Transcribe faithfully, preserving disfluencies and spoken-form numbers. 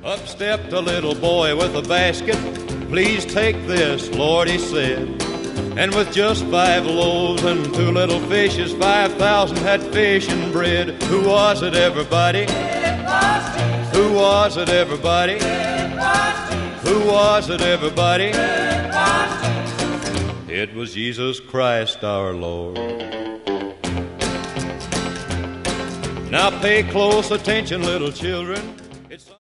Up stepped a little boy with a basket. Please take this, Lord, he said. And with just five loaves and two little fishes, five thousand had fish and bread. Who was it, everybody? It was Jesus. Who was it, everybody? It was Jesus. Who was it, everybody? It was Jesus. It was Jesus Christ our Lord. Now pay close attention, little children.